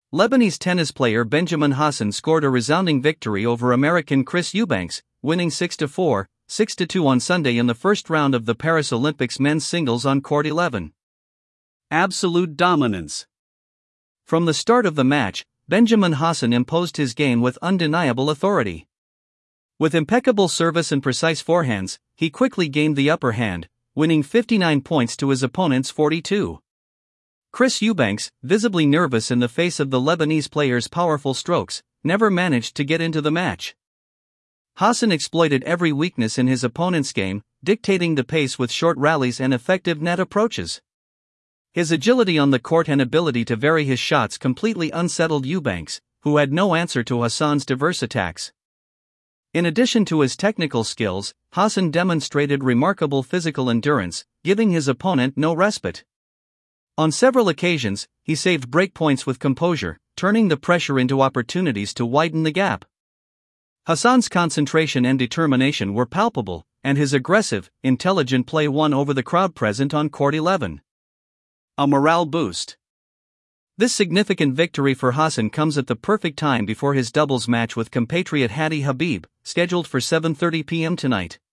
Lebanese tennis player Benjamin Hassan scored a resounding victory over American Chris Eubanks, winning 6-4, 6-2 on Sunday in the first round of the Paris Olympics men's singles on court 11. Absolute dominance. From the start of the match, Benjamin Hassan imposed his game with undeniable authority. With impeccable service and precise forehands, he quickly gained the upper hand, winning 59 points to his opponent's 42. Chris Eubanks, visibly nervous in the face of the Lebanese player's powerful strokes, never managed to get into the match. Hassan exploited every weakness in his opponent's game, dictating the pace with short rallies and effective net approaches. His agility on the court and ability to vary his shots completely unsettled Eubanks, who had no answer to Hassan's diverse attacks. In addition to his technical skills, Hassan demonstrated remarkable physical endurance, giving his opponent no respite. On several occasions, he saved breakpoints with composure, turning the pressure into opportunities to widen the gap. Hassan's concentration and determination were palpable, and his aggressive, intelligent play won over the crowd present on court 11. A morale boost. This significant victory for Hassan comes at the perfect time before his doubles match with compatriot Hadi Habib, scheduled for 7:30 p.m. tonight.